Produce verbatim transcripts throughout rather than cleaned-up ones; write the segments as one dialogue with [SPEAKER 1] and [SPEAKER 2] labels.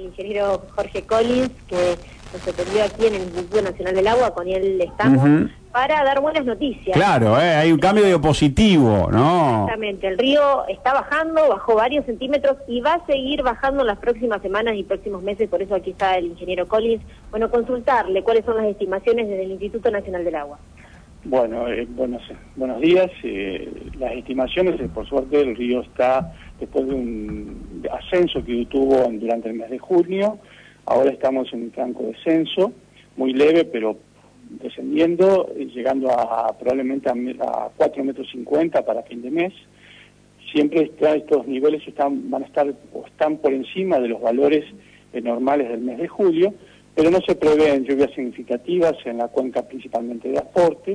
[SPEAKER 1] El ingeniero Jorge Collins, que nos atendió aquí en el Instituto Nacional del Agua, con él estamos, uh-huh. para dar buenas noticias.
[SPEAKER 2] Claro, eh, hay un cambio de positivo, ¿no?
[SPEAKER 1] Exactamente, el río está bajando, bajó varios centímetros y va a seguir bajando en las próximas semanas y próximos meses, por eso aquí está el ingeniero Collins. Bueno, consultarle cuáles son las estimaciones desde el Instituto Nacional del Agua.
[SPEAKER 3] Bueno, eh, buenos, buenos días. Eh, las estimaciones, eh, por suerte, el río está, después de un ascenso que tuvo durante el mes de junio, ahora estamos en un franco descenso, muy leve, pero descendiendo, llegando a, a probablemente a, a cuatro metros cincuenta para fin de mes. Siempre está, estos niveles están, van a estar o están por encima de los valores eh, normales del mes de julio, pero no se prevén lluvias significativas en la cuenca principalmente de aporte.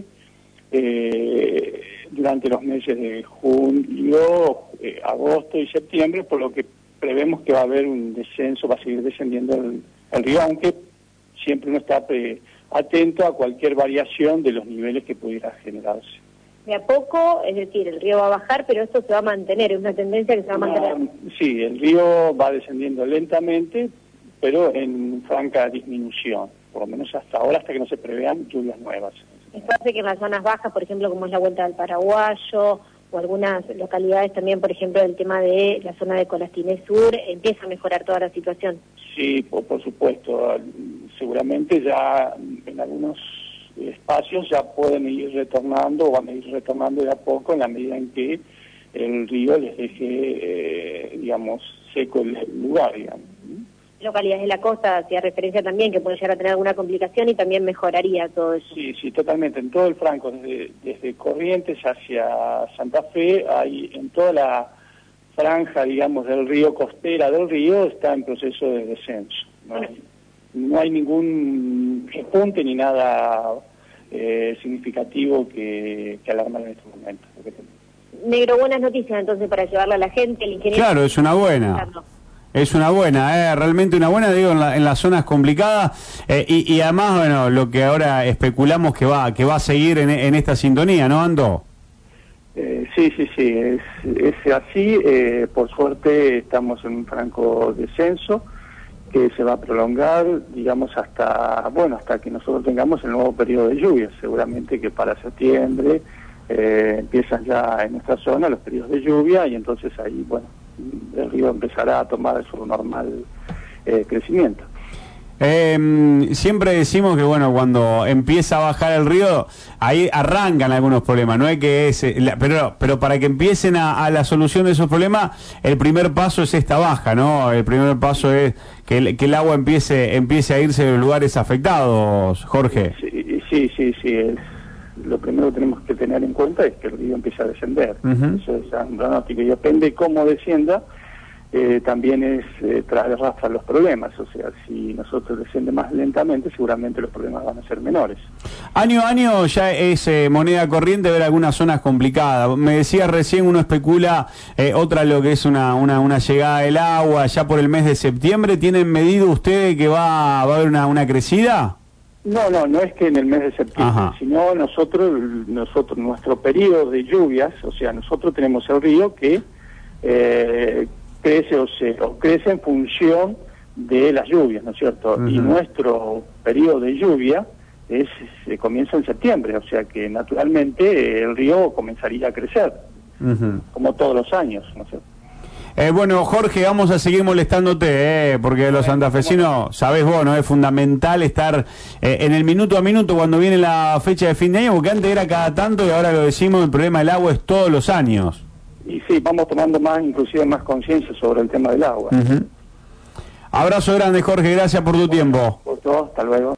[SPEAKER 3] Eh, durante los meses de julio, eh, agosto y septiembre, por lo que prevemos que va a haber un descenso, va a seguir descendiendo el, el río, aunque siempre uno está pre, atento a cualquier variación de los niveles que pudiera generarse.
[SPEAKER 1] De a poco, es decir, el río va a bajar, pero esto se va a mantener, es una tendencia que se va a mantener.
[SPEAKER 3] No, sí, el río va descendiendo lentamente, pero en franca disminución, por lo menos hasta ahora, hasta que no se prevean lluvias nuevas.
[SPEAKER 1] Esto hace que en las zonas bajas, por ejemplo, como es la Vuelta del Paraguayo, o algunas localidades también, por ejemplo, el tema de la zona de Colastiné Sur, empieza a mejorar toda la situación.
[SPEAKER 3] Sí, por, por supuesto. Seguramente ya en algunos espacios ya pueden ir retornando, o van a ir retornando de a poco en la medida en que el río les deje, eh, digamos, seco el lugar, digamos.
[SPEAKER 1] Localidades de la costa, hacía referencia también, que pueden llegar a tener alguna complicación y también mejoraría todo eso.
[SPEAKER 3] Sí, sí, totalmente. En todo el franco, desde, desde Corrientes hacia Santa Fe, hay en toda la franja, digamos, del río, costera del río, está en proceso de descenso. No, bueno. no hay ningún repunte ni nada eh, significativo que, que alarmar en este momento.
[SPEAKER 1] Negro, buenas noticias entonces para llevarle a la gente. El ingeniero...
[SPEAKER 2] Claro, es una buena. Es una buena, eh, realmente una buena, digo, en, la, en las zonas complicadas eh, y, y además, bueno, lo que ahora especulamos que va que va a seguir en, en esta sintonía, ¿no, Ando?
[SPEAKER 3] Eh, sí, sí, sí, es, es así. Eh, por suerte estamos en un franco descenso que se va a prolongar, digamos, hasta, bueno, hasta que nosotros tengamos el nuevo periodo de lluvias. Seguramente que para septiembre eh, empiezan ya en nuestra zona los periodos de lluvia y entonces ahí, bueno, el río empezará a tomar su normal eh, crecimiento.
[SPEAKER 2] Eh, siempre decimos que bueno, cuando empieza a bajar el río, ahí arrancan algunos problemas, no hay que es, pero pero para que empiecen a, a la solución de esos problemas, el primer paso es esta baja, ¿no? El primer paso es que el, que el agua empiece empiece a irse de los lugares afectados, Jorge.
[SPEAKER 3] Sí, sí, sí, sí, es lo primero que tenemos que tener en cuenta es que el río empieza a descender. Uh-huh. Eso es dramático y depende cómo descienda, eh, también es eh, traer arrastra los problemas. O sea, si nosotros desciende más lentamente, seguramente los problemas van a ser menores.
[SPEAKER 2] Año a año ya es eh, moneda corriente ver algunas zonas complicadas. Me decía recién, uno especula, eh, otra lo que es una, una, una llegada del agua ya por el mes de septiembre. ¿Tienen medido ustedes que va, va a haber una, una crecida?
[SPEAKER 3] No, no, no es que en el mes de septiembre, Ajá. sino nosotros, nosotros, nuestro periodo de lluvias, o sea, nosotros tenemos el río que eh, crece o, se, o crece en función de las lluvias, ¿no es cierto? Uh-huh. Y nuestro periodo de lluvia es se comienza en septiembre, o sea que naturalmente el río comenzaría a crecer, uh-huh. como todos los años, ¿no es cierto?
[SPEAKER 2] Eh, bueno, Jorge, vamos a seguir molestándote, eh, porque los santafesinos, sabés vos, ¿no? Es fundamental estar eh, en el minuto a minuto cuando viene la fecha de fin de año, porque antes era cada tanto y ahora lo decimos, el problema del agua es todos los años.
[SPEAKER 3] Y sí, vamos tomando más, inclusive más conciencia sobre el tema del agua.
[SPEAKER 2] Uh-huh. Abrazo grande, Jorge, gracias por tu tiempo.
[SPEAKER 3] Por todo, hasta luego.